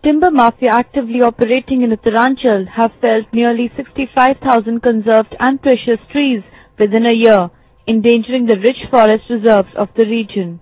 timber mafia actively operating in Uttaranchal have felled nearly 65,000 conserved and precious trees within a year, endangering the rich forest reserves of the region.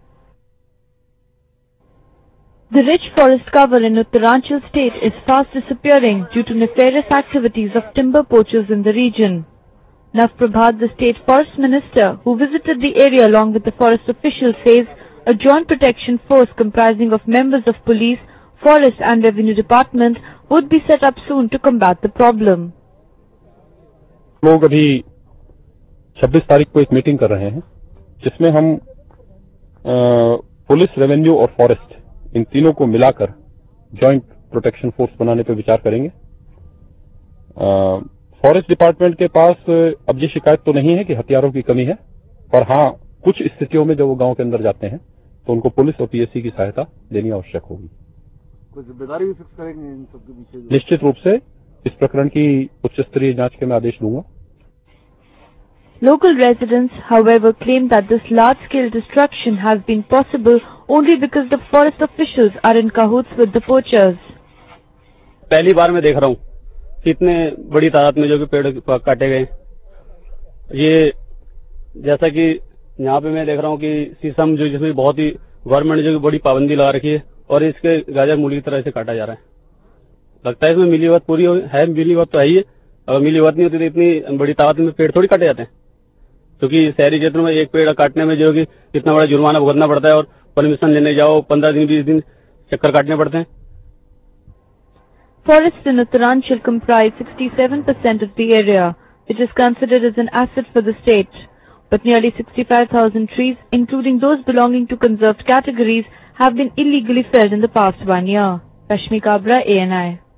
The rich forest cover in Uttaranchal state is fast disappearing due to nefarious activities of timber poachers in the region. Nav Prabhat, the state forest minister, who visited the area along with the forest officials, says a joint protection force comprising of members of police, forest and revenue department would be set up soon to combat the problem. लोग अभी 26 तारीख को एक meeting कर रहे हैं जिसमें हम पुलिस, रेवेन्यू और फॉरेस्ट इन तीनों को मिलाकर जॉइंट प्रोटेक्शन फोर्स बनाने पर विचार करेंगे। फॉरेस्ट डिपार्टमेंट के पास अब ये शिकायत तो नहीं है कि हथियारों की कमी है, पर हाँ कुछ स्थितियों में जब वो गांव के अंदर जाते हैं तो उनको पुलिस और पीएससी की सहायता देनी आवश्यक होगी। कोई जिम्मेदारी भी फिक्स करेंगे इन सब के पीछे? निश्चित रूप से इस प्रकरण की उच्च स्तरीय जांच के मैं आदेश दूंगा। Local residents, however, claim that this large-scale destruction has been possible only because the forest officials are in cahoots with the poachers. पहली बार मैं देख रहा हूँ कि इतने बड़ी तादाद में जो कि पेड़ काटे गए। ये जैसा कि यहाँ पे मैं देख रहा हूँ कि शीशम जो जिसमें बहुत ही गवर्नमेंट ने जो बड़ी पाबंदी लगा रखी है और इसके गाजर मूली की तरह से काटा जा रहा है। लगता है इसमें मिलीभगत पूरी है, मिलीभगत तो है ही है। अगर मिलीभगत नहीं होती तो इतनी बड़ी तादाद में पेड़ थोड़ी काटे जाते हैं, क्योंकि शहरी क्षेत्रों में एक पेड़ काटने में जो कि इतना बड़ा जुर्माना भुगतना पड़ता है और परमिशन लेने जाओ 15 दिन 20 दिन चक्कर काटने पड़ते हैं। Forests in Uttaranchal comprise 67% of the area, which is considered as an asset for the state. But nearly 65,000 trees, including those belonging to conserved categories, have been illegally felled in the past 1 year. Rashmi Kabra, ANI.